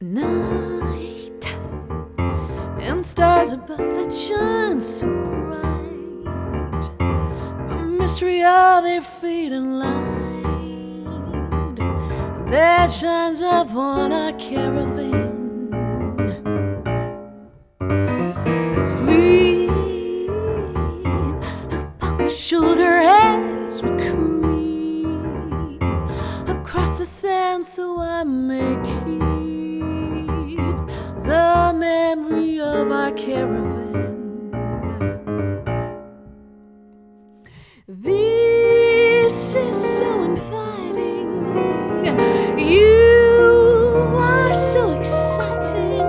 Night and stars above that shine so bright, the mystery of their fading light that shines upon our caravan. Sleep upon my shoulder as we creep across the sand, so I may keep the memory of our caravan. This is so inviting. You are so exciting,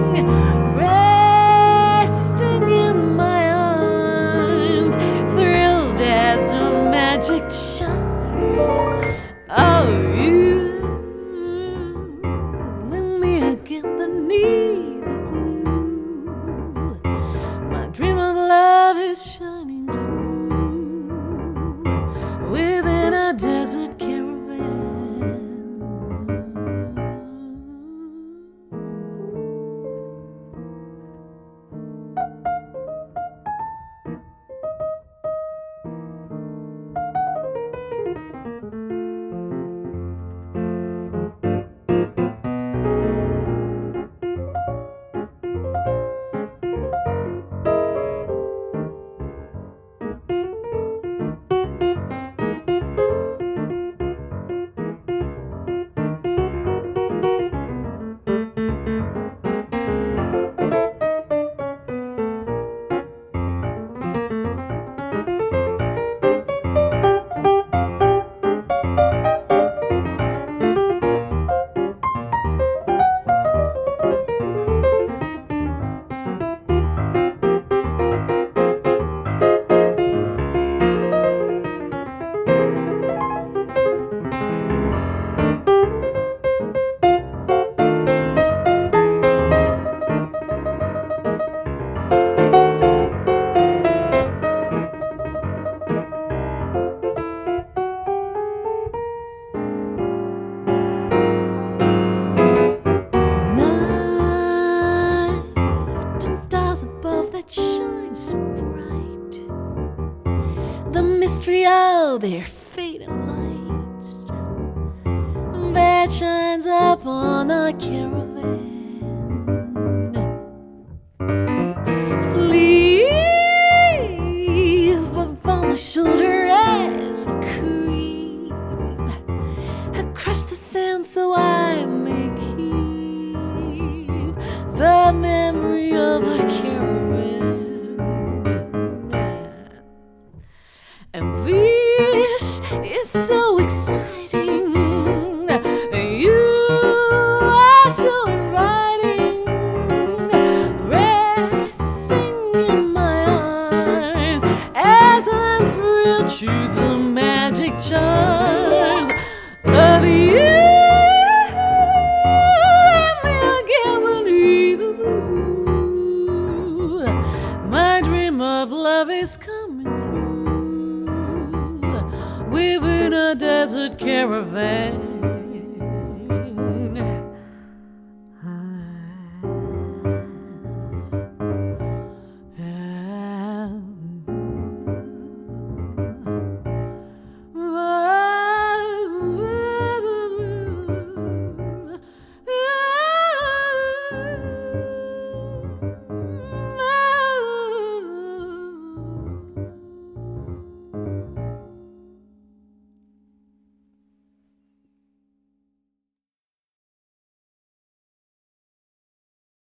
resting in my arms, thrilled as the magic charms of you. Beneath the blue, my dream of love is shining through within a desert caravan. Shine so bright, the mystery of their fading lights that shines upon our caravan. Sleep upon my shoulder as we creep across the sand, so I may keep the memory of our caravan. And this is so exciting. You are so inviting, resting in my arms as I'm thrilled through the magic charms of you. And again beneath the blue, my dream of love is coming through within a desert caravan.